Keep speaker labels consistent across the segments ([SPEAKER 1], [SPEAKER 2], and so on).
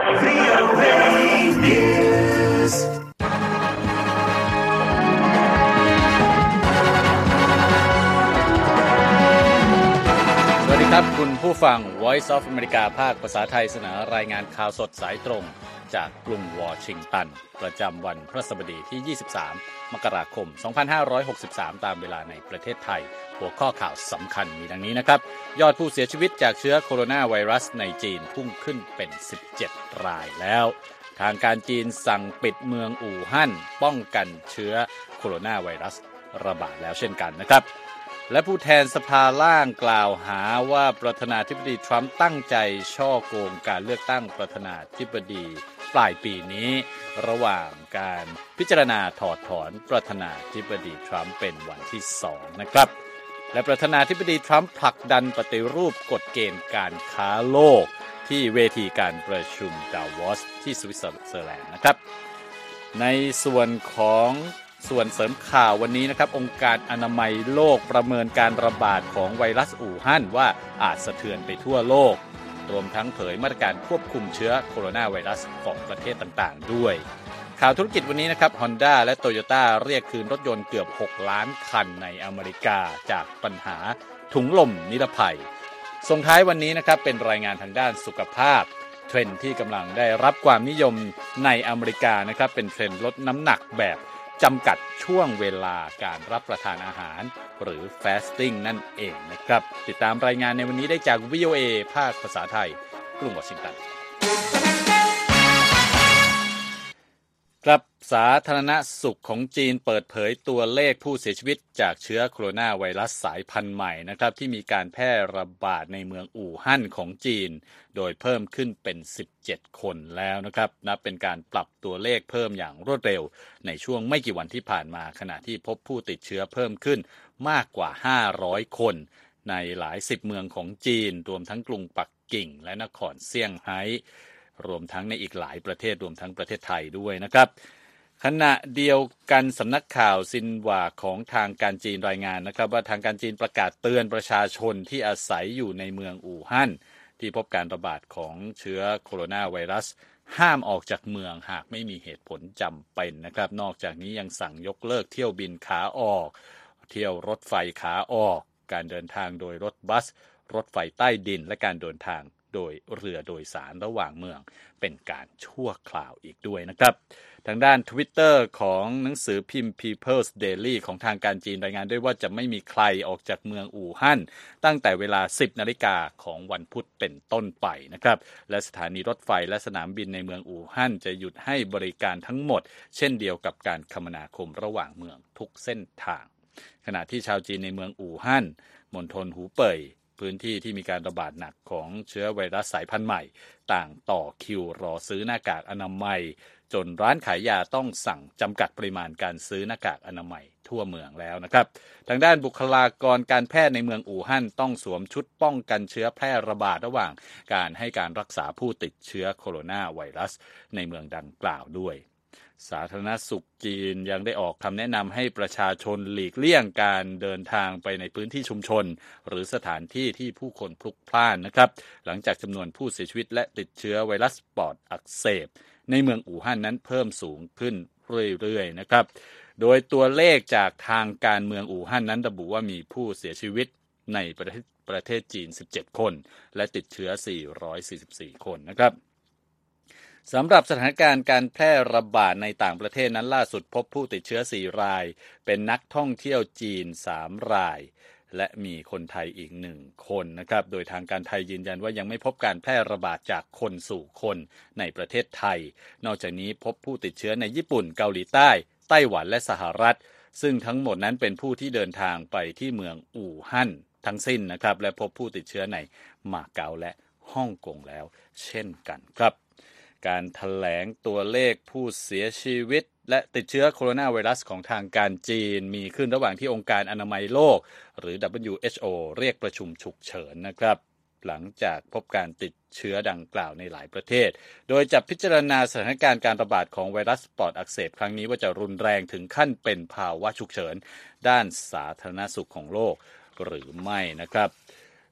[SPEAKER 1] VOA News
[SPEAKER 2] สวัสดีครับคุณผู้ฟัง Voice of America ภาคภาษาไทยเสนอรายงานข่าวสดสายตรงจากกรุงวอชิงตันประจำวันพฤหัสบดีที่ 23 มกราคม 2563 ตามเวลาในประเทศไทยหัวข้อข่าวสำคัญมีดังนี้นะครับยอดผู้เสียชีวิตจากเชื้อโคโรนาไวรัสในจีนพุ่งขึ้นเป็น 17 รายแล้วทางการจีนสั่งปิดเมืองอู่ฮั่นป้องกันเชื้อโคโรนาไวรัสระบาดแล้วเช่นกันนะครับและผู้แทนสภาล่างกล่าวหาว่าประธานาธิบดีทรัมป์ตั้งใจช่อโกงการเลือกตั้งประธานาธิบดีปลายปีนี้ระหว่างการพิจารณาถอดถอนประธานาธิบดีทรัมป์เป็นวันที่2นะครับและประธานาธิบดีทรัมป์ผลักดันปฏิรูปกฎเกณฑ์การค้าโลกที่เวทีการประชุมดาวอสที่สวิตเซอร์แลนด์นะครับในส่วนของส่วนเสริมข่าววันนี้นะครับองค์การอนามัยโลกประเมินการระบาดของไวรัสอู่ฮั่นว่าอาจสะเทือนไปทั่วโลกรวมทั้งเผยมาตรการควบคุมเชื้อโคโรนาไวรัสของประเทศต่างๆด้วยข่าวธุรกิจวันนี้นะครับ Honda และ Toyota เรียกคืนรถยนต์เกือบ6ล้านคันในอเมริกาจากปัญหาถุงลมนิรภัยส่งท้ายวันนี้นะครับเป็นรายงานทางด้านสุขภาพเทรนด์ที่กำลังได้รับความนิยมในอเมริกานะครับเป็นเทรนด์ลดน้ำหนักแบบจำกัดช่วงเวลาการรับประทานอาหารหรือ fasting นั่นเองนะครับติดตามรายงานในวันนี้ได้จาก VOA ภาคภาษาไทยกรุงวอชิงตันครับสาธารณสุขของจีนเปิดเผยตัวเลขผู้เสียชีวิตจากเชื้อโคโรนาไวรัสสายพันธุ์ใหม่นะครับที่มีการแพร่ระบาดในเมืองอู่ฮั่นของจีนโดยเพิ่มขึ้นเป็น17คนแล้วนะครับนับเป็นการปรับตัวเลขเพิ่มอย่างรวดเร็วในช่วงไม่กี่วันที่ผ่านมาขณะที่พบผู้ติดเชื้อเพิ่มขึ้นมากกว่า500คนในหลายสิบเมืองของจีนรวมทั้งกรุงปักกิ่งและนครเซี่ยงไฮ้รวมทั้งในอีกหลายประเทศรวมทั้งประเทศไทยด้วยนะครับขณะเดียวกันสำนักข่าวซินหว่าของทางการจีนรายงานนะครับว่าทางการจีนประกาศเตือนประชาชนที่อาศัยอยู่ในเมืองอู่ฮั่นที่พบการระบาดของเชื้อโคโรนาไวรัสห้ามออกจากเมืองหากไม่มีเหตุผลจำเป็นนะครับนอกจากนี้ยังสั่งยกเลิกเที่ยวบินขาออกเที่ยวรถไฟขาออกการเดินทางโดยรถบัสรถไฟใต้ดินและการเดินทางโดยเรือโดยสารระหว่างเมืองเป็นการชั่วคราวอีกด้วยนะครับทางด้าน Twitter ของหนังสือพิมพ์ People's Daily ของทางการจีนรายงานด้วยว่าจะไม่มีใครออกจากเมืองอู่ฮั่นตั้งแต่เวลา 10 นาฬิกาของวันพุธเป็นต้นไปนะครับและสถานีรถไฟและสนามบินในเมืองอู่ฮั่นจะหยุดให้บริการทั้งหมดเช่นเดียวกับการคมนาคมระหว่างเมืองทุกเส้นทางขณะที่ชาวจีนในเมืองอู่ฮั่นมณฑลหูเป่ยพื้นที่ที่มีการระบาดหนักของเชื้อไวรัสสายพันธุ์ใหม่ต่างต่อคิวรอซื้อหน้ากากอนามัยจนร้านขายยาต้องสั่งจำกัดปริมาณการซื้อหน้ากากอนามัยทั่วเมืองแล้วนะครับทางด้านบุคลากรการแพทย์ในเมืองอู่ฮั่นต้องสวมชุดป้องกันเชื้อแพร่ระบาดระหว่างการให้การรักษาผู้ติดเชื้อโคโรนาไวรัสในเมืองดังกล่าวด้วยสาธารณสุขจีนยังได้ออกคำแนะนำให้ประชาชนหลีกเลี่ยงการเดินทางไปในพื้นที่ชุมชนหรือสถานที่ที่ผู้คนพลุกพล่านนะครับหลังจากจำนวนผู้เสียชีวิตและติดเชื้อไวรัสปอดอักเสบในเมืองอู่ฮั่นนั้นเพิ่มสูงขึ้นเรื่อยๆนะครับโดยตัวเลขจากทางการเมืองอู่ฮั่นนั้นระบุว่ามีผู้เสียชีวิตในประเทศจีน17คนและติดเชื้อ444คนนะครับสำหรับสถานการณ์การแพร่ระบาดในต่างประเทศนั้นล่าสุดพบผู้ติดเชื้อ4รายเป็นนักท่องเที่ยวจีน3รายและมีคนไทยอีก1คนนะครับโดยทางการไทยยืนยันว่ายังไม่พบการแพร่ระบาดจากคนสู่คนในประเทศไทยนอกจากนี้พบผู้ติดเชื้อในญี่ปุ่นเกาหลีใต้ไต้หวันและสหรัฐซึ่งทั้งหมดนั้นเป็นผู้ที่เดินทางไปที่เมืองอู่ฮั่นทั้งสิ้นนะครับและพบผู้ติดเชื้อในมาเก๊าและฮ่องกงแล้วเช่นกันครับการแถลงตัวเลขผู้เสียชีวิตและติดเชื้อโคโรนาไวรัสของทางการจีนมีขึ้นระหว่างที่องค์การอนามัยโลกหรือ WHO เรียกประชุมฉุกเฉินนะครับหลังจากพบการติดเชื้อดังกล่าวในหลายประเทศโดยจะพิจารณาสถานการณ์การระบาดของไวรัสปอดอักเสบครั้งนี้ว่าจะรุนแรงถึงขั้นเป็นภาวะฉุกเฉินด้านสาธารณสุขของโลกหรือไม่นะครับ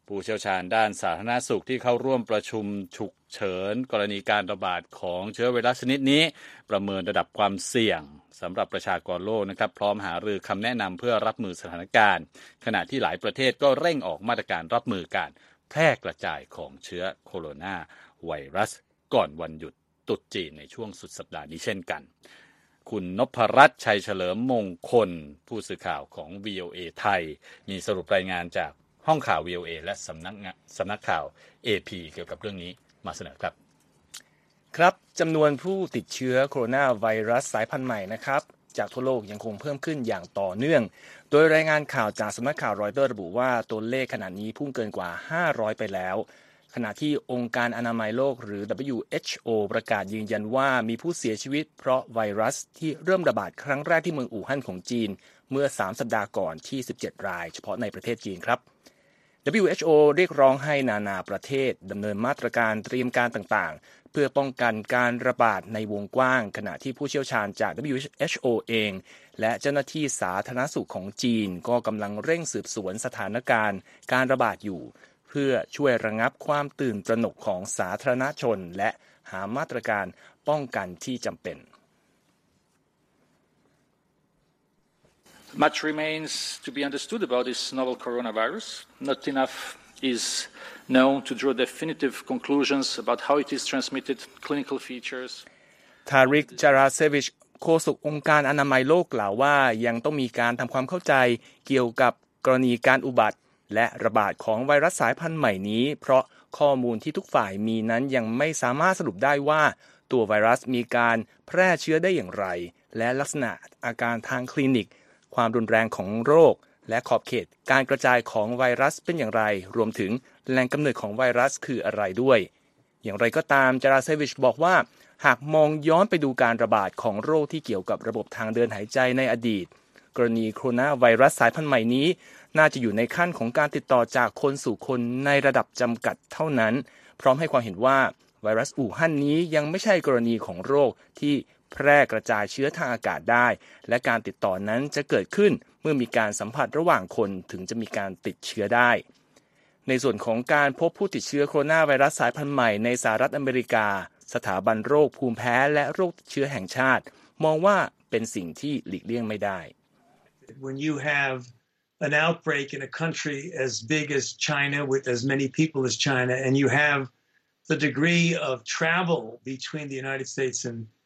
[SPEAKER 2] ผู้เชี่ยวชาญด้านสาธารณสุขที่เข้าร่วมประชุมฉุกเฉินกรณีการระบาดของเชื้อไวรัสชนิดนี้ประเมินระดับความเสี่ยงสำหรับประชากรโลกนะครับพร้อมหารือคำแนะนำเพื่อรับมือสถานการณ์ขณะที่หลายประเทศก็เร่งออกมาตรการรับมือการแพร่กระจายของเชื้อโคโรนาไวรัสก่อนวันหยุดตรุษจีนในช่วงสุดสัปดาห์นี้เช่นกันคุณนพรัตน์ชัยเฉลิมมงคลผู้สื่อข่าวของ VOA ไทยมีสรุปรายงานจากห้องข่าว VOA และสำนักข่าว AP เกี่ยวกับเรื่องนี้มาเสนอครับ
[SPEAKER 3] ครับจำนวนผู้ติดเชื้อโคโรนาไวรัสสายพันธุ์ใหม่นะครับจากทั่วโลกยังคงเพิ่มขึ้นอย่างต่อเนื่องโดยรายงานข่าวจากสำนักข่าวรอยเตอร์ระบุว่าตัวเลขขณะนี้พุ่งเกินกว่า500ไปแล้วขณะที่องค์การอนามัยโลกหรือ WHO ประกาศยืนยันว่ามีผู้เสียชีวิตเพราะไวรัสที่เริ่มระบาดครั้งแรกที่เมืองอู่ฮั่นของจีนเมื่อ3สัปดาห์ก่อนที่17รายเฉพาะในประเทศจีนครับ WHO เรียกร้องให้นานาประเทศดำเนินมาตรการเตรียมการต่างๆเพื่อป้องกันการระบาดในวงกว้างขณะที่ผู้เชี่ยวชาญจาก WHO เองและเจ้าหน้าที่สาธารณสุขของจีนก็กำลังเร่งสืบสวนสถานการณ์การระบาดอยู่เพื่อช่วยระงับความตื่นตระหนกของสาธารณชนและหามาตรการป้องกันที่จำเป็น
[SPEAKER 4] Much remains to be understood about this novel coronavirus. Not enough is known to draw definitive conclusions about how it is transmitted, clinical features.
[SPEAKER 3] ทาริก จาราเซวิชโฆษกองค์การอนามัยโลกกล่าวว่ายังต้องมีการทำความเข้าใจเกี่ยวกับกรณีการอุบัติและระบาดของไวรัสสายพันธุ์ใหม่นี้เพราะข้อมูลที่ทุกฝ่ายมีนั้นยังไม่สามารถสรุปได้ว่าตัวไวรัสมีการแพร่เชื้อได้อย่างไรและลักษณะอาการทางคลินิกความรุนแรงของโรคและขอบเขตการกระจายของไวรัสเป็นอย่างไรรวมถึงแหล่งกำเนิดของไวรัสคืออะไรด้วยอย่างไรก็ตามจาราเซวิชบอกว่าหากมองย้อนไปดูการระบาดของโรคที่เกี่ยวกับระบบทางเดินหายใจในอดีตกรณีโคโรนาไวรัสสายพันธุ์ใหม่นี้น่าจะอยู่ในขั้นของการติดต่อจากคนสู่คนในระดับจำกัดเท่านั้นพร้อมให้ความเห็นว่าไวรัสอู่ฮั่นนี้ยังไม่ใช่กรณีของโรคที่แพร่กระจายเชื้อทางอากาศได้และการติดต่อนั้นจะเกิดขึ้นเมื่อมีการสัมผัสระหว่างคนถึงจะมีการติดเชื้อได้ในส่วนของการพบผู้ติดเชื้อโคโรนาไวรัสสายพันธุ์ใหม่ในสหรัฐอเมริกาสถาบันโรคภูมิแพ้และโรคติดเชื้อแห่งชาติมองว่าเป็นสิ่งที่หลีกเลี่ยงไม่ได้
[SPEAKER 5] When you have an outbreak in a country as big as China with as many people as China and you have the degree of travel between the United States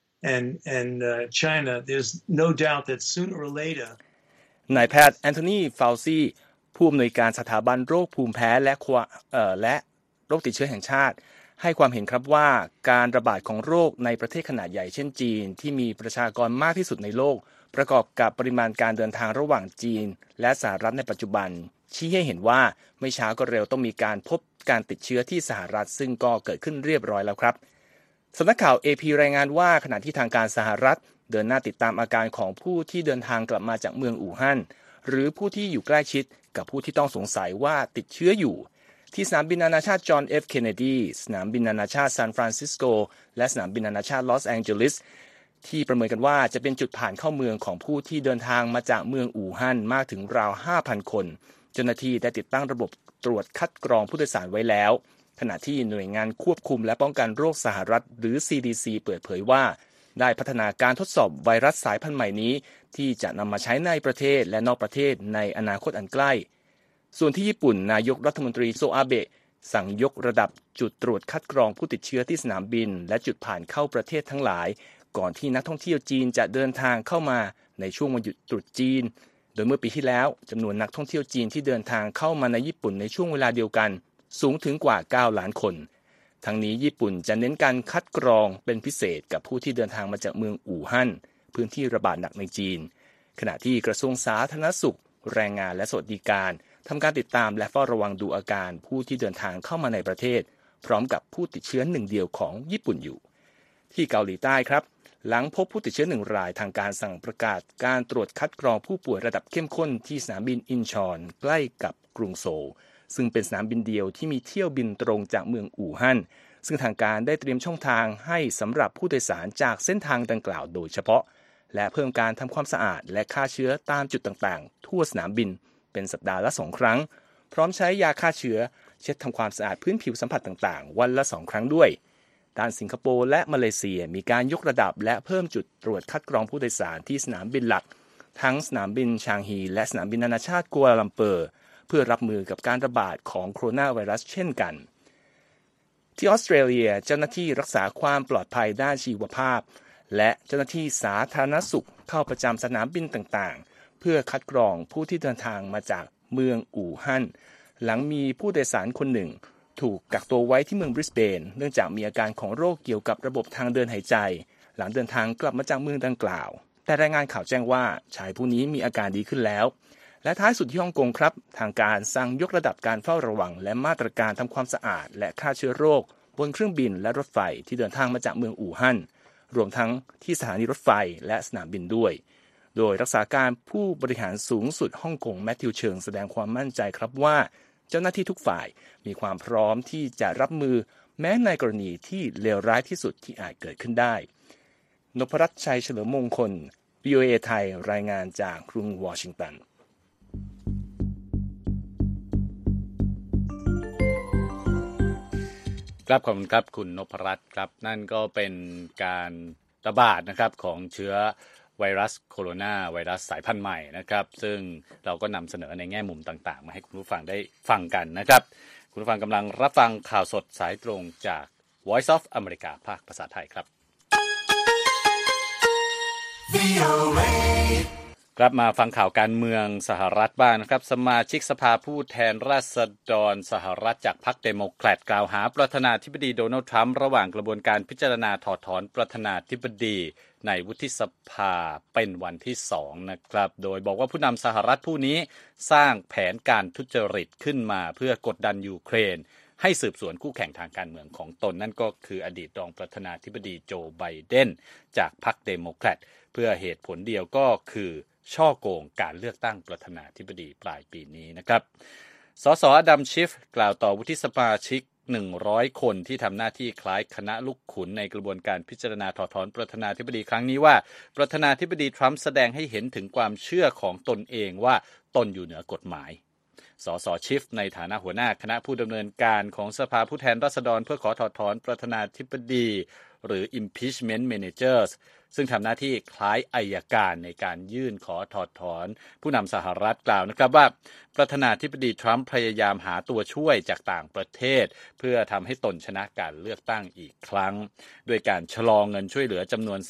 [SPEAKER 5] and China there's no doubt that sooner or later
[SPEAKER 3] นายแพทย์แอนโทนี ฟาวซีผู้อำนวยการสถาบันโรคภูมิแพ้และโรคติดเชื้อแห่งชาติให้ความเห็นครับว่าการระบาดของโรคในประเทศขนาดใหญ่เช่นจีนที่มีประชากรมากที่สุดในโลกประกอบกับปริมาณการเดินทางระหว่างจีนและสหรัฐในปัจจุบันชี้ให้เห็นว่าไม่ช้าก็เร็วต้องมีการพบการติดเชื้อที่สหรัฐซึ่งก็เกิดขึ้นเรียบร้อยแล้วครับสำนักข่าว AP รายงานว่าขณะที่ทางการสหรัฐเดินหน้าติดตามอาการของผู้ที่เดินทางกลับมาจากเมืองอู่ฮั่นหรือผู้ที่อยู่ใกล้ชิดกับผู้ที่ต้องสงสัยว่าติดเชื้ออยู่ที่สนามบินนานาชาติจอห์น เอฟ เคนเนดีสนามบินนานาชาติซานฟรานซิสโกและสนามบินนานาชาติลอสแองเจลิสที่ประเมินกันว่าจะเป็นจุดผ่านเข้าเมืองของผู้ที่เดินทางมาจากเมืองอู่ฮั่นมากถึงราว 5,000 คนเจ้าหน้าที่ได้ติดตั้งระบบตรวจคัดกรองผู้โดยสารไว้แล้วขณะที่หน่วยงานควบคุมและป้องกันโรคสหรัฐหรือ CDC เปิดเผยว่าได้พัฒนาการทดสอบไวรัสสายพันธุ์ใหม่นี้ที่จะนำมาใช้ในประเทศและนอกประเทศในอนาคตอันใกล้ส่วนที่ญี่ปุ่นนายกรัฐมนตรีโซอาเบะสั่งยกระดับจุดตรวจคัดกรองผู้ติดเชื้อที่สนามบินและจุดผ่านเข้าประเทศทั้งหลายก่อนที่นักท่องเที่ยวจีนจะเดินทางเข้ามาในช่วงวันหยุดตรุษจีนโดยเมื่อปีที่แล้วจำนวนนักท่องเที่ยวจีนที่เดินทางเข้ามาในญี่ปุ่นในช่วงเวลาเดียวกันสูงถึงกว่า9 ล้านคนทั้งนี้ญี่ปุ่นจะเน้นการคัดกรองเป็นพิเศษกับผู้ที่เดินทางมาจากเมืองอู่ฮั่นพื้นที่ระบาดหนักในจีนขณะที่กระทรวงสาธารณสุขแรงงานและสวัสดิการทำการติดตามและเฝ้าระวังดูอาการผู้ที่เดินทางเข้ามาในประเทศพร้อมกับผู้ติดเชื้อหนึ่งเดียวของญี่ปุ่นอยู่ที่เกาหลีใต้ครับหลังพบผู้ติดเชื้อ1 รายทางการสั่งประกาศการตรวจคัดกรองผู้ป่วยระดับเข้มข้นที่สนามบินอินชอนใกล้กับกรุงโซลซึ่งเป็นสนามบินเดียวที่มีเที่ยวบินตรงจากเมืองอู่ฮั่นซึ่งทางการได้เตรียมช่องทางให้สำหรับผู้โดยสารจากเส้นทางดังกล่าวโดยเฉพาะและเพิ่มการทำความสะอาดและฆ่าเชื้อตามจุดต่างๆทั่วสนามบินเป็นสัปดาห์ละ2 ครั้งพร้อมใช้ยาฆ่าเชื้อเช็ดทำความสะอาดพื้นผิวสัมผัสต่างๆวันละ2 ครั้งด้วยด้านสิงคโปร์และมาเลเซียมีการยกระดับและเพิ่มจุดตรวจคัดกรองผู้โดยสารที่สนามบินหลักทั้งสนามบินชางฮีและสนามบินนานาชาติกัวลาลัมเปอร์เพื่อรับมือกับการระบาดของโคโรนาไวรัสเช่นกันที่ออสเตรเลียเจ้าหน้าที่รักษาความปลอดภัยด้านชีวภาพและเจ้าหน้าที่สาธารณสุขเข้าประจำสนามบินต่างๆเพื่อคัดกรองผู้ที่เดินทางมาจากเมืองอู่ฮั่นหลังมีผู้โดยสารคนหนึ่งถูกกักตัวไว้ที่เมืองบริสเบนเนื่องจากมีอาการของโรคเกี่ยวกับระบบทางเดินหายใจหลังเดินทางกลับมาจากเมืองดังกล่าวแต่รายงานข่าวแจ้งว่าชายผู้นี้มีอาการดีขึ้นแล้วและท้ายสุดที่ฮ่องกงครับทางการสั่งยกระดับการเฝ้าระวังและมาตรการทำความสะอาดและฆ่าเชื้อโรคบนเครื่องบินและรถไฟที่เดินทางมาจากเมืองอู่ฮั่นรวมทั้งที่สถานีรถไฟและสนามบินด้วยโดยรักษาการผู้บริหารสูงสุดฮ่องกงแมทธิวเชิงแสดงความมั่นใจครับว่าเจ้าหน้าที่ทุกฝ่ายมีความพร้อมที่จะรับมือแม้ในกรณีที่เลวร้ายที่สุดที่อาจเกิดขึ้นได้นพรัตน์ชัยเฉลิมมงคล VOA ไทยรายงานจากกรุงวอชิงตัน
[SPEAKER 2] ครับขอบคุณครับคุณนพรัตน์ครับนั่นก็เป็นการระบาดนะครับของเชื้อไวรัสโคโรนาไวรัสสายพันธุ์ใหม่นะครับซึ่งเราก็นำเสนอในแง่มุมต่างๆมาให้คุณผู้ฟังได้ฟังกันนะครับคุณผู้ฟังกำลังรับฟังข่าวสดสายตรงจาก Voice of America ภาคภาษาไทยครับกลับมาฟังข่าวการเมืองสหรัฐบ้างนะครับสมาชิกสภาผู้แทนราษฎรสหรัฐจากพรรคเดโมแครตกล่าวหาประธานาธิบดีโดนัลด์ทรัมป์ระหว่างกระบวนการพิจารณาถอดถอนประธานาธิบดีในวุฒิสภาเป็นวันที่2นะครับโดยบอกว่าผู้นำสหรัฐผู้นี้สร้างแผนการทุจริตขึ้นมาเพื่อกดดันยูเครนให้สืบสวนคู่แข่งทางการเมืองของตนนั่นก็คืออดีตรองประธานาธิบดีโจไบเดนจากพรรคเดโมแครตเพื่อเหตุผลเดียวก็คือช่อโกงการเลือกตั้งประธานาธิบดีปลายปีนี้นะครับสสอดัมชิฟกล่าวต่อวุฒิสมาชิก100คนที่ทำหน้าที่คล้ายคณะลูกขุนในกระบวนการพิจารณาถอดถอนประธานาธิบดีครั้งนี้ว่าประธานาธิบดีทรัมป์แสดงให้เห็นถึงความเชื่อของตนเองว่าตนอยู่เหนือกฎหมายสสชิฟในฐานะหัวหน้าคณะผู้ดำเนินการของสภาผู้แทนราษฎรเพื่อขอถอดถอนประธานาธิบดีหรือ impeachment managers ซึ่งทำหน้าที่คล้ายอัยการในการยื่นขอถอดถอนผู้นำสหรัฐกล่าวนะครับว่าประธานาธิบดีทรัมป์พยายามหาตัวช่วยจากต่างประเทศเพื่อทำให้ตนชนะการเลือกตั้งอีกครั้งด้วยการชะลอเงินช่วยเหลือจำนวน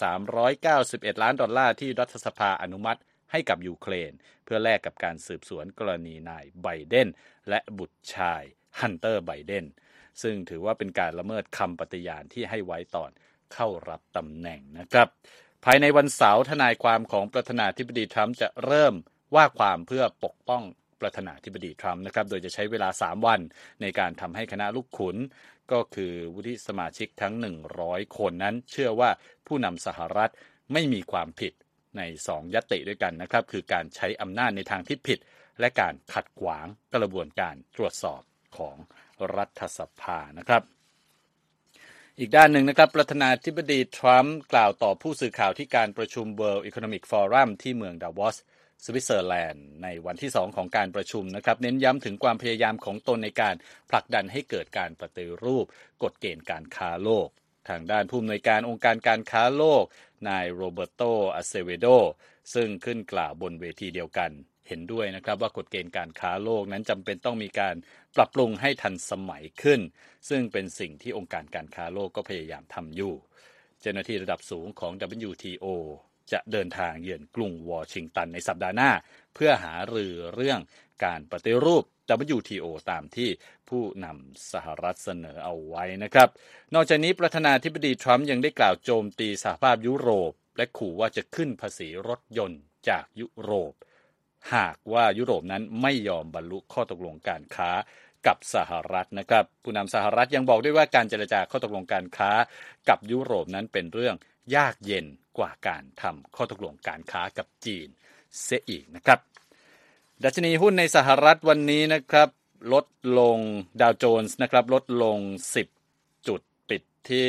[SPEAKER 2] $391 ล้านที่รัฐสภาอนุมัติให้กับยูเครนเพื่อแลกกับการสืบสวนกรณีนายไบเดนและบุตรชายฮันเตอร์ไบเดนซึ่งถือว่าเป็นการละเมิดคำปฏิญาณที่ให้ไว้ตอนเข้ารับตำแหน่งนะครับภายในวันเสาร์ทนายความของประธานาธิบดีทรัมป์จะเริ่มว่าความเพื่อปกป้องประธานาธิบดีทรัมป์นะครับโดยจะใช้เวลา3วันในการทำให้คณะลูกขุนก็คือวุฒิสมาชิกทั้ง100คนนั้นเชื่อว่าผู้นำสหรัฐไม่มีความผิดใน2ญัตติด้วยกันนะครับคือการใช้อำนาจในทางที่ผิดและการขัดขวางกระบวนการตรวจสอบของรัฐสภานะครับอีกด้านหนึ่งนะครับประธานาธิบดีทรัมป์กล่าวต่อผู้สื่อข่าวที่การประชุม World Economic Forum ที่เมืองดาวอสสวิตเซอร์แลนด์ในวันที่2ของการประชุมนะครับเน้นย้ำถึงความพยายามของตนในการผลักดันให้เกิดการปฏิรูปกฎเกณฑ์การค้าโลกทางด้านผู้อำนวยการองค์การการค้าโลกนายโรเบโตอาเซเวโดซึ่งขึ้นกล่าวบนเวทีเดียวกันเห็นด้วยนะครับว่ากฎเกณฑ์การค้าโลกนั้นจำเป็นต้องมีการปรับปรุงให้ทันสมัยขึ้นซึ่งเป็นสิ่งที่องค์การการค้าโลกก็พยายามทำอยู่เจ้าหน้าที่ระดับสูงของ WTO จะเดินทางเยือนกรุงวอชิงตันในสัปดาห์หน้าเพื่อหารือเรื่องการปฏิรูป WTO ตามที่ผู้นำสหรัฐเสนอเอาไว้นะครับนอกจากนี้ประธานาธิบดีทรัมป์ยังได้กล่าวโจมตีสหภาพยุโรปและขู่ว่าจะขึ้นภาษีรถยนต์จากยุโรปหากว่ายุโรปนั้นไม่ยอมบรรลุข้อตกลงการค้ากับสหรัฐนะครับผู้นำสหรัฐยังบอกด้วยว่าการเจรจาข้อตกลงการค้ากับยุโรปนั้นเป็นเรื่องยากเย็นกว่าการทำข้อตกลงการค้ากับจีนเสียอีกนะครับดัชนีหุ้นในสหรัฐวันนี้นะครับลดลงดาวโจนส์นะครับลดลง10จุดปิดที่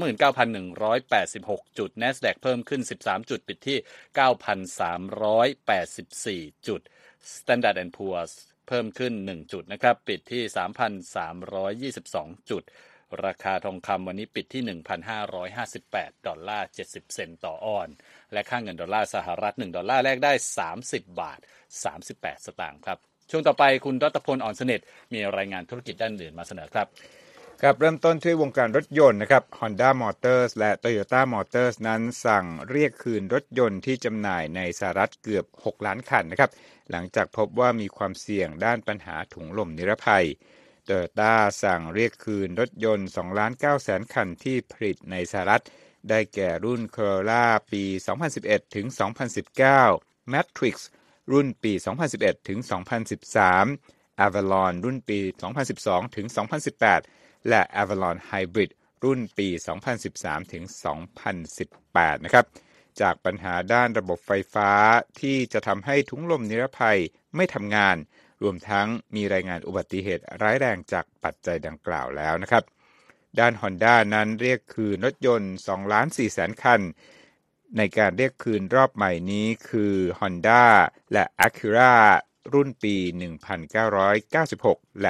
[SPEAKER 2] 29,186 จุด NASDAQ เพิ่มขึ้น13จุดปิดที่ 9,384 จุด Standard & Poor's เพิ่มขึ้น1จุดนะครับปิดที่ 3,322 จุดราคาทองคำวันนี้ปิดที่ 1,558 ดอลลาร์70 เซนต์ต่อออนซ์และค่าเงินดอลลาร์สหรัฐ1ดอลลาร์แลกได้30 บาท 38 สตางค์ครับช่วงต่อไปคุณรัตพล อ่อนสนิทมีรายงานธุรกิจด้านอื่นมาเสนอครับ
[SPEAKER 6] ครับเริ่มต้นที่วงการรถยนต์นะครับ Honda Motors และ Toyota Motors นั้นสั่งเรียกคืนรถยนต์ที่จำหน่ายในสหรัฐเกือบ6ล้านคันนะครับหลังจากพบว่ามีความเสี่ยงด้านปัญหาถุงลมนิรภัย Toyota สั่งเรียกคืนรถยนต์ 2,900,000 คันที่ผลิตในสหรัฐได้แก่รุ่น Corolla ปี 2011 ถึง 2019 Matrix รุ่นปี 2011 ถึง 2013 Avalon รุ่นปี 2012 ถึง 2018 และ Avalon Hybrid รุ่นปี 2013 ถึง 2018 นะครับจากปัญหาด้านระบบไฟฟ้าที่จะทำให้ถุงลมนิรภัยไม่ทำงานรวมทั้งมีรายงานอุบัติเหตุร้ายแรงจากปัจจัยดังกล่าวแล้วนะครับด้าน Honda นั้นเรียกคืนรถยนต์ 2,400,000 คันในการเรียกคืนรอบใหม่นี้คือ Honda และ Acura รุ่นปี 1996 และ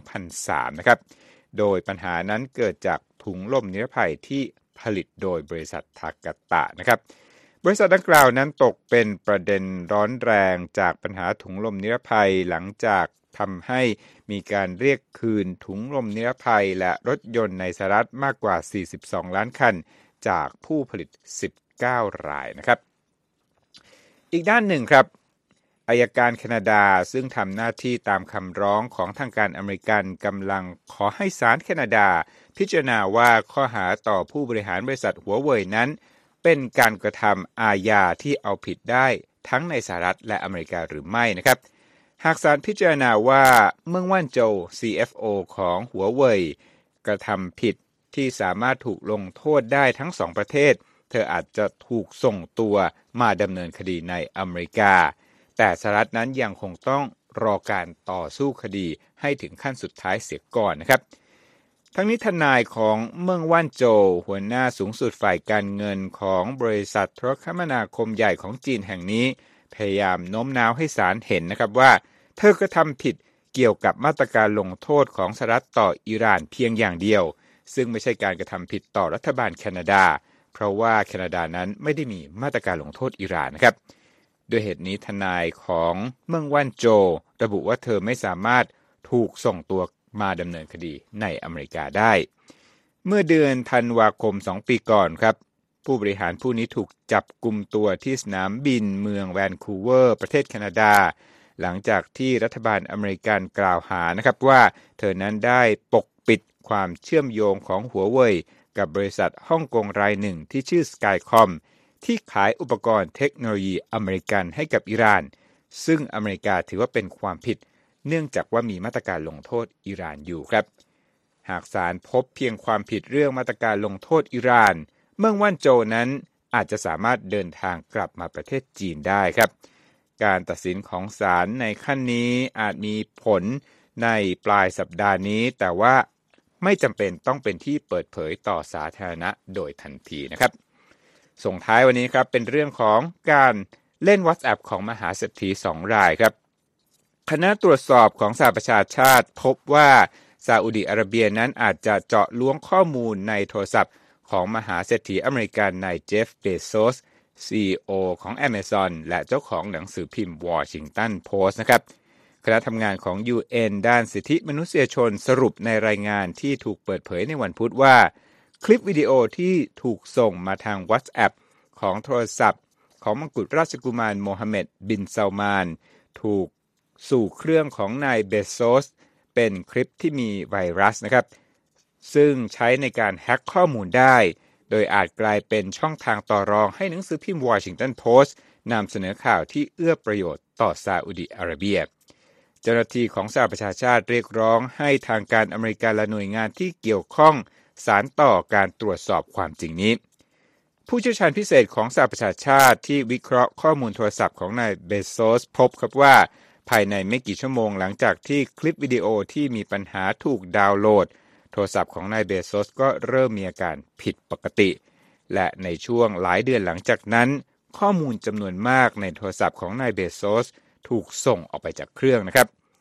[SPEAKER 6] 2003 นะครับโดยปัญหานั้นเกิดจากถุงลมนิรภัยที่ผลิตโดยบริษัททากาตะนะครับบริษัทดังกล่าวนั้นตกเป็นประเด็นร้อนแรงจากปัญหาถุงลมนิรภัยหลังจากทำให้มีการเรียกคืนถุงลมนิรภัยและรถยนต์ในสหรัฐมากกว่า42ล้านคันจากผู้ผลิต19รายนะครับอีกด้านหนึ่งครับอัยการแคนาดาซึ่งทำหน้าที่ตามคำร้องของทางการอเมริกันกำลังขอให้ศาลแคนาดาพิจารณาว่าข้อหาต่อผู้บริหารบริษัทหัวเว่ยนั้นเป็นการกระทำอาญาที่เอาผิดได้ทั้งในสหรัฐและอเมริกาหรือไม่นะครับหากศาลพิจารณาว่าเมิงว่านโจว CFO ของหัวเว่ยกระทำผิดที่สามารถถูกลงโทษได้ทั้งสองประเทศเธออาจจะถูกส่งตัวมาดำเนินคดีในอเมริกาแต่สหรัฐนั้นยังคงต้องรอการต่อสู้คดีให้ถึงขั้นสุดท้ายเสียก่อนนะครับทั้งนี้ทนายของเมิงว่านโจวหัวหน้าสูงสุดฝ่ายการเงินของบริษัทโทรคมนาคมใหญ่ของจีนแห่งนี้พยายามโน้มน้าวให้ศาลเห็นนะครับว่าเธอกระทำผิดเกี่ยวกับมาตรการลงโทษของสหรัฐต่ออิหร่านเพียงอย่างเดียวซึ่งไม่ใช่การกระทำผิดต่อรัฐบาลแคนาดาเพราะว่าแคนาดานั้นไม่ได้มีมาตรการลงโทษอิหร่านนะครับด้วยเหตุนี้ทนายของเมิงว่านโจวระบุว่าเธอไม่สามารถถูกส่งตัวมาดำเนินคดีในอเมริกาได้เมื่อเดือนธันวาคม2ปีก่อนครับผู้บริหารผู้นี้ถูกจับกุมตัวที่สนามบินเมืองแวนคูเวอร์ประเทศแคนาดาหลังจากที่รัฐบาลอเมริกันกล่าวหานะครับว่าเธอนั้นได้ปกปิดความเชื่อมโยงของหัวเว่ยกับบริษัทฮ่องกงรายหนึ่งที่ชื่อ Skycom ที่ขายอุปกรณ์เทคโนโลยีอเมริกันให้กับอิหร่านซึ่งอเมริกาถือว่าเป็นความผิดเนื่องจากว่ามีมาตรการลงโทษอิหร่านอยู่ครับหากศาลพบเพียงความผิดเรื่องมาตรการลงโทษอิหร่านเมิงว่านโจวนั้นอาจจะสามารถเดินทางกลับมาประเทศจีนได้ครับการตัดสินของศาลในขั้นนี้อาจมีผลในปลายสัปดาห์นี้แต่ว่าไม่จำเป็นต้องเป็นที่เปิดเผยต่อสาธารณะโดยทันทีนะครับส่งท้ายวันนี้ครับเป็นเรื่องของการเล่น WhatsApp ของมหาเศรษฐี2รายครับคณะตรวจสอบของสหประชาชาติพบว่าซาอุดิอาระเบียนั้นอาจจะเจาะล้วงข้อมูลในโทรศัพท์ของมหาเศรษฐีอเมริกันนายเจฟเบโซส CEO ของ Amazon และเจ้าของหนังสือพิมพ์ Washington Post นะครับคณะทำงานของ UN ด้านสิทธิมนุษยชนสรุปในรายงานที่ถูกเปิดเผยในวันพุธว่าคลิปวิดีโอที่ถูกส่งมาทาง WhatsApp ของโทรศัพท์ของมังกรราชกุมารโมฮัมเหม็ดบินซัลมานถูกสู่เครื่องของนายเบโซสเป็นคลิปที่มีไวรัสนะครับซึ่งใช้ในการแฮ็กข้อมูลได้โดยอาจกลายเป็นช่องทางต่อรองให้หนังสือพิมพ์ Washington Post นำเสนอข่าวที่เอื้อประโยชน์ต่อซาอุดิอาระเบียเจ้าหน้าที่ของสหประชาชาติเรียกร้องให้ทางการอเมริกันและหน่วยงานที่เกี่ยวข้องสานต่อการตรวจสอบความจริงนี้ผู้เชี่ยวชาญพิเศษของสหประชาชาติที่วิเคราะห์ข้อมูลโทรศัพท์ของนายเบโซสพบครับว่าภายในไม่กี่ชั่วโมงหลังจากที่คลิปวิดีโอที่มีปัญหาถูกดาวน์โหลดโทรศัพท์ของนายเบโซสก็เริ่มมีอาการผิดปกติและในช่วงหลายเดือนหลังจากนั้นข้อมูลจำนวนมากในโทรศัพท์ของนายเบโซสถูกส่งออกไปจากเครื่องนะครับ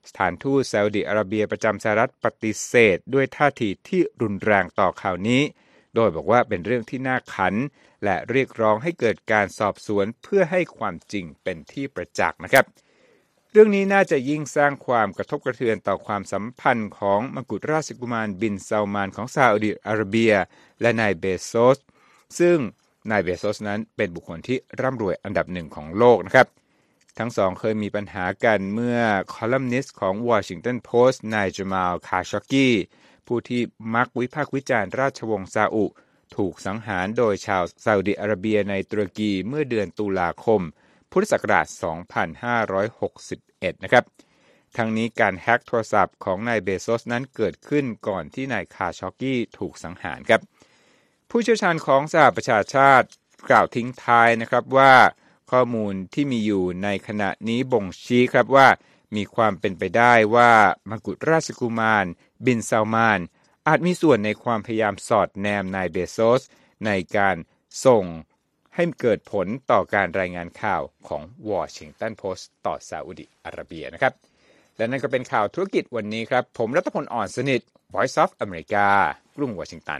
[SPEAKER 6] สถานทูตซาอุดิอาระเบียประจำสหรัฐปฏิเสธด้วยท่าทีที่รุนแรงต่อข่าวนี้โดยบอกว่าเป็นเรื่องที่น่าขันและเรียกร้องให้เกิดการสอบสวนเพื่อให้ความจริงเป็นที่ประจักษ์นะครับเรื่องนี้น่าจะยิ่งสร้างความกระทบกระเทือนต่อความสัมพันธ์ของมกุฎราชกุมารบินซัลมานของซาอุดิอาระเบียและนายเบโซสซึ่งนายเบโซสนั้นเป็นบุคคลที่ร่ำรวยอันดับหนึ่งของโลกนะครับทั้งสองเคยมีปัญหากันเมื่อคอลัมนิสต์ของ Washington Post นายจามาล คาชอกี ผู้ที่มักวิพากษ์วิจารณ์ราชวงศ์ซาอุถูกสังหารโดยชาวซาอุดิอาระเบียในตุรกีเมื่อเดือนตุลาคมพุทธศักราช 2561 นะครับทั้งนี้การแฮ็กโทรศัพท์ของนายเบโซสนั้นเกิดขึ้นก่อนที่นายคาชอกีถูกสังหารครับผู้เชี่ยวชาญของสหประชาชาติกล่าวทิ้งท้ายนะครับว่าข้อมูลที่มีอยู่ในขณะนี้บ่งชี้ครับว่ามีความเป็นไปได้ว่ามกุฎราชกุมารบินซัลมานอาจมีส่วนในความพยายามสอดแนมนายเบโซสในการส่งให้เกิดผลต่อการรายงานข่าวของ Washington Post ต่อซาอุดิอาระเบียนะครับและนั่นก็เป็นข่าวธุรกิจวันนี้ครับผมรัตพล อ่อนสนิท Voice of America กรุงวอชิงตัน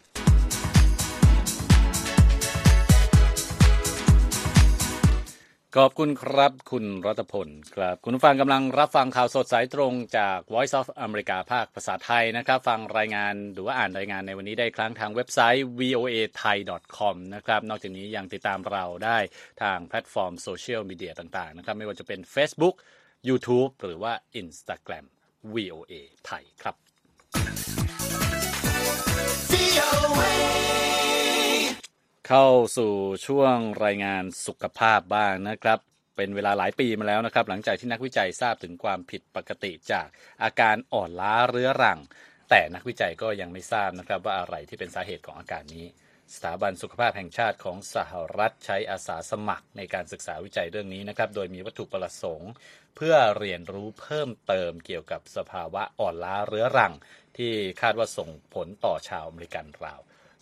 [SPEAKER 2] ขอบคุณครับคุณรัตพลครับคุณผู้ฟังกำลังรับฟังข่าวสดสายตรงจาก Voice of America ภาคภาษาไทยนะครับฟังรายงานหรือว่าอ่านรายงานในวันนี้ได้ครั้งทางเว็บไซต์ voathai.com นะครับนอกจากนี้ยังติดตามเราได้ทางแพลตฟอร์มโซเชียลมีเดียต่างๆนะครับไม่ว่าจะเป็น Facebook YouTube หรือว่า Instagram VOA ไทยครับเข้าสู่ช่วงรายงานสุขภาพบ้างนะครับเป็นเวลาหลายปีมาแล้วนะครับหลังจากที่นักวิจัยทราบถึงความผิดปกติจากอาการอ่อนล้าเรื้อรังแต่นักวิจัยก็ยังไม่ทราบนะครับว่าอะไรที่เป็นสาเหตุของอาการนี้สถาบันสุขภาพแห่งชาติของสหรัฐใช้อาสาสมัครในการศึกษาวิจัยเรื่องนี้นะครับโดยมีวัตถุประสงค์เพื่อเรียนรู้เพิ่มเติมเกี่ยวกับสภาวะอ่อนล้าเรื้อรังที่คาดว่าส่งผลต่อชาวอเมริกันราว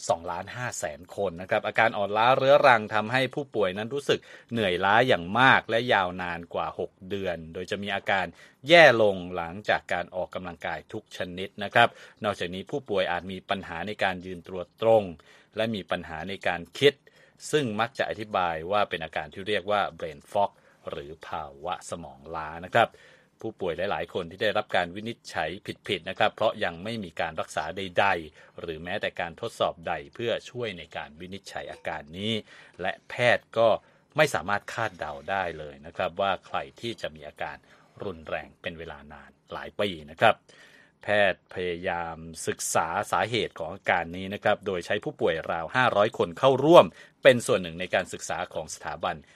[SPEAKER 2] 2,500,000 คนนะครับอาการอ่อนล้าเรื้อรังทำให้ผู้ป่วยนั้นรู้สึกเหนื่อยล้าอย่างมากและยาวนานกว่า6เดือนโดยจะมีอาการแย่ลงหลังจากการออกกำลังกายทุกชนิดนะครับนอกจากนี้ผู้ป่วยอาจมีปัญหาในการยืนตัวตรงและมีปัญหาในการคิดซึ่งมักจะอธิบายว่าเป็นอาการที่เรียกว่า brain fog หรือภาวะสมองล้านะครับผู้ป่วยหลายๆคนที่ได้รับการวินิจฉัยผิดๆนะครับเพราะยังไม่มีการรักษาใดๆหรือแม้แต่การทดสอบใดเพื่อช่วยในการวินิจฉัยอาการนี้และแพทย์ก็ไม่สามารถคาดเดาได้เลยนะครับว่าใครที่จะมีอาการรุนแรงเป็นเวลานานหลายปีนะครับแพทย์พยายามศึกษาสาเหตุของอาการนี้นะครับโดยใช้ผู้ป่วยราว500คนเข้าร่วมเป็นส่วนหนึ่งในการศึกษาของสถาบัน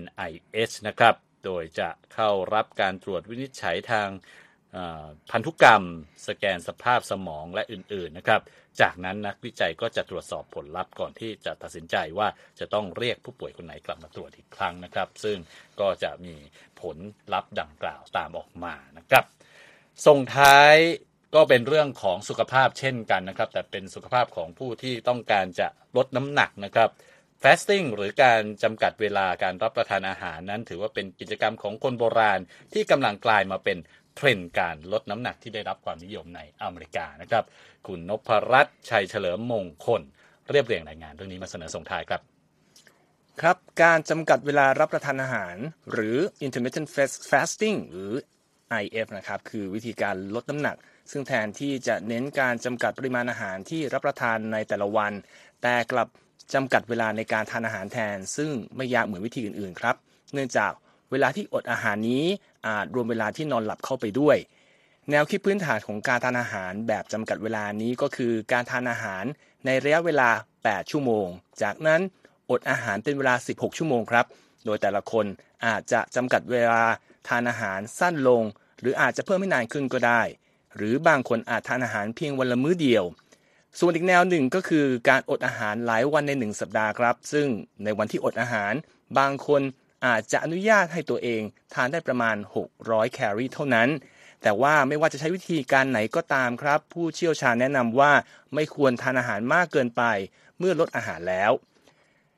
[SPEAKER 2] NIH นะครับโดยจะเข้ารับการตรวจวินิจฉัยทางพันธุกรรมสแกนสภาพสมองและอื่นๆนะครับจากนั้นนักวิจัยก็จะตรวจสอบผลลัพธ์ก่อนที่จะตัดสินใจว่าจะต้องเรียกผู้ป่วยคนไหนกลับมาตรวจอีกครั้งนะครับซึ่งก็จะมีผลลัพธ์ดังกล่าวตามออกมานะครับส่งท้ายก็เป็นเรื่องของสุขภาพเช่นกันนะครับแต่เป็นสุขภาพของผู้ที่ต้องการจะลดน้ำหนักนะครับfasting หรือการจำกัดเวลาการรับประทานอาหารนั้นถือว่าเป็นกิจกรรมของคนโบราณที่กำลังกลายมาเป็นเทรนด์การลดน้ำหนักที่ได้รับความนิยมในอเมริกานะครับคุณนพรัตน์ชัยเฉลิมมงคลเรียบเรียงรายงานเรื่องนี้มาเสนอส่งท้ายครับ
[SPEAKER 3] ครับการจำกัดเวลารับประทานอาหารหรือ intermittent fasting หรือ IF นะครับคือวิธีการลดน้ำหนักซึ่งแทนที่จะเน้นการจำกัดปริมาณอาหารที่รับประทานในแต่ละวันแต่กลับจำกัดเวลาในการทานอาหารแทนซึ่งไม่ยากเหมือนวิธีอื่นๆครับเนื่องจากเวลาที่อดอาหารนี้อาจรวมเวลาที่นอนหลับเข้าไปด้วยแนวคิดพื้นฐานของการทานอาหารแบบจำกัดเวลานี้ก็คือการทานอาหารในระยะเวลา8ชั่วโมงจากนั้นอดอาหารเป็นเวลา16ชั่วโมงครับโดยแต่ละคนอาจจะจำกัดเวลาทานอาหารสั้นลงหรืออาจจะเพิ่มให้นานขึ้นก็ได้หรือบางคนอาจทานอาหารเพียงวันละมื้อเดียวส่วนอีกแนวหนึ่งก็คือการอดอาหารหลายวันใน1สัปดาห์ครับซึ่งในวันที่อดอาหารบางคนอาจจะอนุญาตให้ตัวเองทานได้ประมาณ600แคลอรี่เท่านั้นแต่ว่าไม่ว่าจะใช้วิธีการไหนก็ตามครับผู้เชี่ยวชาญแนะนำว่าไม่ควรทานอาหารมากเกินไปเมื่อลดอาหารแล้ว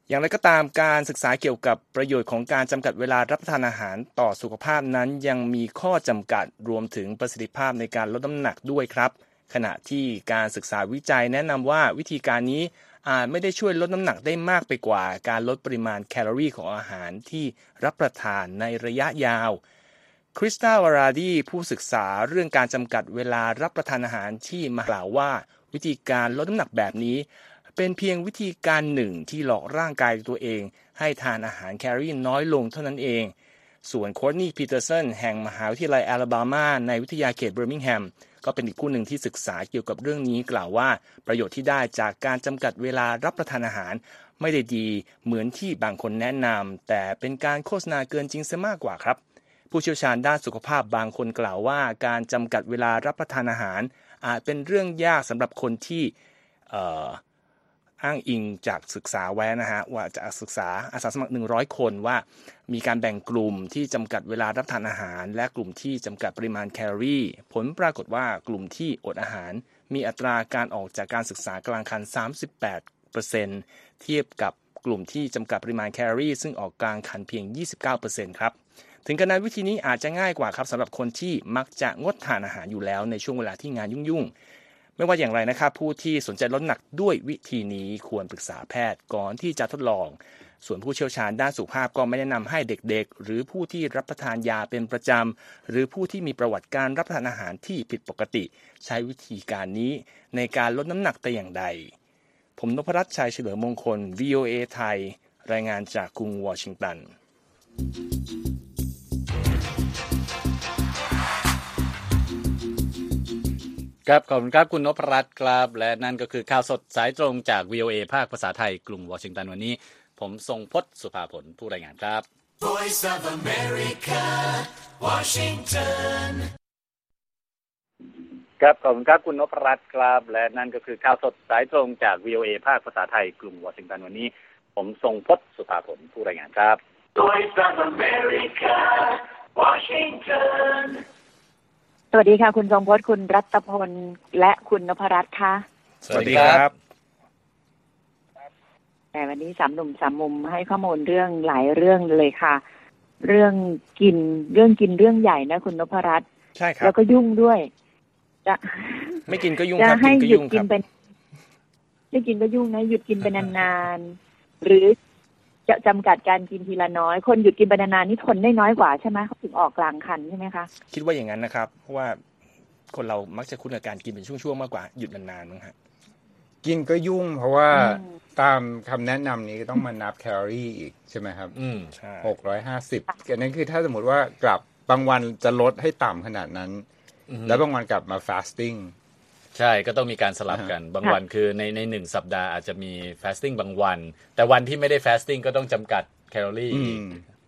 [SPEAKER 3] อย่างไรก็ตามการศึกษาเกี่ยวกับประโยชน์ของการจำกัดเวลารับประทานอาหารต่อสุขภาพนั้นยังมีข้อจำกัดรวมถึงประสิทธิภาพในการลดน้ำหนักด้วยครับขณะที่การศึกษาวิจัยแนะนำว่าวิธีการนี้อาจไม่ได้ช่วยลดน้ำหนักได้มากไปกว่าการลดปริมาณแคลอรี่ของอาหารที่รับประทานในระยะยาวคริสตาวาราดีผู้ศึกษาเรื่องการจำกัดเวลารับประทานอาหารที่มากล่าวว่าวิธีการลดน้ำหนักแบบนี้เป็นเพียงวิธีการหนึ่งที่หลอกร่างกายตัวเองให้ทานอาหารแคลอรี่น้อยลงเท่านั้นเองส่วนโคร์ทนีย์ปีเตอร์สันแห่งมหาวิทยาลัยแอลาบามาในวิทยาเขตเบอร์มิงแฮมก็เป็นอีกผู้หนึ่งที่ศึกษาเกี่ยวกับเรื่องนี้กล่าวว่าประโยชน์ที่ได้จากการจำกัดเวลารับประทานอาหารไม่ได้ดีเหมือนที่บางคนแนะนำแต่เป็นการโฆษณาเกินจริงซะมากกว่าครับผู้เชี่ยวชาญด้านสุขภาพบางคนกล่าวว่าการจำกัดเวลารับประทานอาหารอาจเป็นเรื่องยากสำหรับคนที่อ้างอิงจากศึกษาไว้นะฮะว่าจะศึกษาอาสาสมัคร100คนว่ามีการแบ่งกลุ่มที่จำกัดเวลารับประทานอาหารและกลุ่มที่จำกัดปริมาณแคลอรี่ผลปรากฏว่ากลุ่มที่อดอาหารมีอัตราการออกจากการศึกษากลางครรภ์ 38% เทียบกับกลุ่มที่จำกัดปริมาณแคลอรี่ซึ่งออกกลางครรภ์เพียง 29% ครับถึงกระนั้นวิธีนี้อาจจะง่ายกว่าครับสำหรับคนที่มักจะงดทานอาหารอยู่แล้วในช่วงเวลาที่งานยุ่งๆไม่ว่าอย่างไรนะครับผู้ที่สนใจลดน้ำหนักด้วยวิธีนี้ควรปรึกษาแพทย์ก่อนที่จะทดลองส่วนผู้เชี่ยวชาญด้านสุขภาพก็ไม่แนะนำให้เด็กๆหรือผู้ที่รับประทานยาเป็นประจำหรือผู้ที่มีประวัติการรับประทานอาหารที่ผิดปกติใช้วิธีการนี้ในการลดน้ำหนักแต่อย่างใดผมนพรัตน์ชัยเฉลิมมงคล VOA ไทยรายงานจากกรุงวอชิงตัน
[SPEAKER 2] ครับขอบคุณครับคุณนพรัตน์ครับและนั่นก็คือข่าวสดสายตรงจาก VOA ภาคภาษาไทยกรุงวอชิงตันวันนี้ผมทรงพจน์สุภาผลผู้รายงานครับ
[SPEAKER 1] Voice of America, Washington.
[SPEAKER 2] ครับขอบคุณครับคุณนพรัตน์ครับและนั่นก็คือข่าวสดสายตรงจาก VOA ภาคภาษาไทยกรุงวอชิงตันวันนี้ผมทรงพจน์สุภาผลผู้รายงานครับ
[SPEAKER 1] Voice of America, Washington.
[SPEAKER 7] สวัสดีค่ะคุณทรงพจน์คุณรัตพลและคุณนพรัตน์ค่ะ
[SPEAKER 3] สวัสดีครับ
[SPEAKER 7] แต่วันนี้3 หนุ่ม3 มุมให้ข้อมูลเรื่องหลายเรื่องเลยค่ะเรื่องกินเรื่องใหญ่นะคุณนพรัตน์
[SPEAKER 3] ใช่ครับ
[SPEAKER 7] แล้วก็ยุ่งด้วยจะ
[SPEAKER 3] ไม่กินก็ยุ่งครับกินก็ยุ่งครับ
[SPEAKER 7] ไม่กินก็ยุ่งนะหยุดกินไปนานๆหรือจะจำกัดการกินทีละน้อยคนหยุดกินไปนานๆนี่ทนได้น้อยกว่าใช่ไหมเขาถึงออกกลางคันใช่ไหมคะ
[SPEAKER 3] คิดว่าอย่างนั้นนะครับเพราะว่าคนเรามักจะคุ้นกับการกินเป็นช่วงๆมากกว่าหยุดนานๆมั้งฮะ
[SPEAKER 6] กินก็ยุ่งเพราะว่าตามคำแนะนำนี้ก็ต้องมานับแคลอรี่อีกใช่ไหมครับ
[SPEAKER 3] ใช่
[SPEAKER 6] 650อันนั้นคือถ้าสมมติว่ากลับบางวันจะลดให้ต่ำขนาดนั้นแล้วบางวันกลับมา fasting
[SPEAKER 2] ใช่ก็ต้องมีการสลับกันบางวันคือใน1สัปดาห์อาจจะมี fasting บางวันแต่วันที่ไม่ได้ fasting ก็ต้องจำกัดแคลอรี่อีก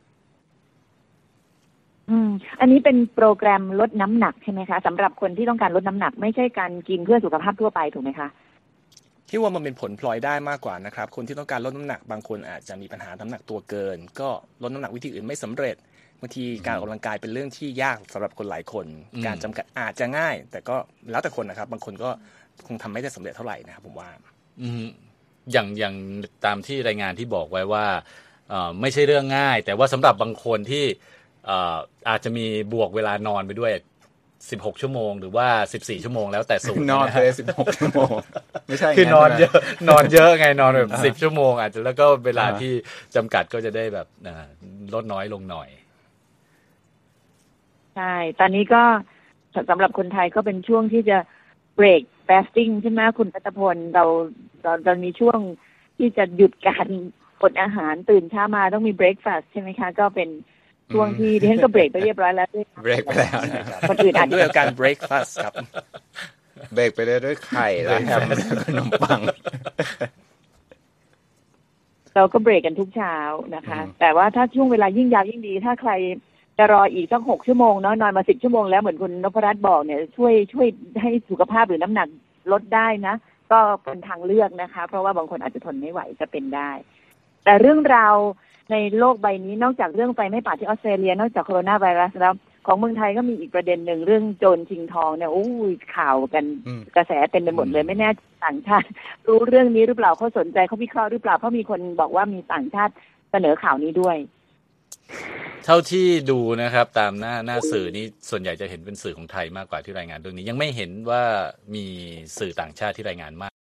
[SPEAKER 7] อันนี้เป็นโปรแกรมลดน้ำหนักใช่ไหมคะสำหรับคนที่ต้องการลดน้ำหนักไม่ใช่การกินเพื่อสุขภาพทั่วไปถูกไหมคะ
[SPEAKER 3] คิดว่ามันเป็นผลพลอยได้มากกว่านะครับคนที่ต้องการลดน้ำหนักบางคนอาจจะมีปัญหาน้ำหนักตัวเกินก็ลดน้ำหนักวิธีอื่นไม่สำเร็จบางทีการออกกำลังกายเป็นเรื่องที่ยากสำหรับคนหลายคนการจำกัดอาจจะง่ายแต่ก็แล้วแต่คนนะครับบางคนก็คงทำไม่ได้สำเร็จเท่าไหร่นะครับผมว่า
[SPEAKER 2] อย่างตามที่รายงานที่บอกไว้ว่าไม่ใช่เรื่องง่ายแต่ว่าสำหรับบางคนที่อาจจะมีบวกเวลานอนไปด้วย16ชั่วโมงหรือว่า14ชั่วโมงแล้วแต่สูตร
[SPEAKER 6] นอนไป16ชั่วโมงไม่ใช่
[SPEAKER 2] คือนอนเยอะนอนเยอะไงนอนแบบ10ชั่วโมงอาจจะแล้วก็เวลาที่จำกัดก็จะได้แบบลดน้อยลงหน่อย
[SPEAKER 7] ใช่ตอนนี้ก็สำหรับคนไทยก็เป็นช่วงที่จะ break fasting ใช่ไหมคุณรัตพลเรามีช่วงที่จะหยุดการอดอาหารตื่นเช้ามาต้องมี breakfast ใช่ไหมคะก็เป็นช่วงที่ดิฉันก็เบรกไปเรียบร้อยแล้วด้วย
[SPEAKER 6] เบรกไปแล้วนะครับ
[SPEAKER 7] คนอื่นอาจจะ
[SPEAKER 3] ด้วยการ breakfast ครับ
[SPEAKER 6] เบรกไปด้วยไข่และแฮมและขนมปัง
[SPEAKER 7] เราก็เบรกกันทุกเช้านะคะแต่ว่าถ้าช่วงเวลายิ่งยาวยิ่งดีถ้าใครจะรออีกสัก6ชั่วโมงเนาะนอนมา10ชั่วโมงแล้วเหมือนคุณนพรัตน์บอกเนี่ยช่วยให้สุขภาพหรือน้ำหนักลดได้นะก็เป็นทางเลือกนะคะเพราะว่าบางคนอาจจะทนไม่ไหวจะเป็นได้แต่เรื่องราวในโลกใบนี้นอกจากเรื่องไฟไหม้ป่าที่ออสเตรเลียนอกจากโคโรนาไวรัสแล้วของเมืองไทยก็มีอีกประเด็นหนึ่งเรื่องโจรชิงทองเนี่ยโอ้ยข่าวกันกระแสเต็มไปหมดเลยไม่แน่ต่างชาติรู้เรื่องนี้หรือเปล่าเขาสนใจเขาวิเคราะห์หรือเปล่าเพราะมีคนบอกว่ามีต่างชาติเสนอข่าวนี้ด้วย
[SPEAKER 2] เท่าที่ดูนะครับตามหน้าสื่อนี้ส่วนใหญ่จะเห็นเป็นสื่อของไทยมากกว่าที่รายงานเรื่องนี้ยังไม่เห็นว่ามีสื่อต่างชาติที่รายงานมาก